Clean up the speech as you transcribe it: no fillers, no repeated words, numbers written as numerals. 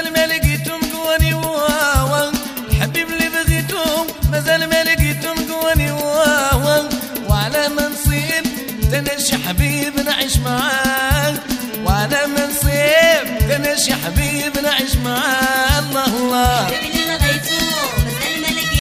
مازال ما لقيتم قواني واوا، الحبيب اللي بغيتم مازال ما لقيتم قواني واوا، وعلى ما نصيب تنشي حبيب نعيش معاك، وعلى ما نصيب تنشي حبيب نعيش معاك. الله الله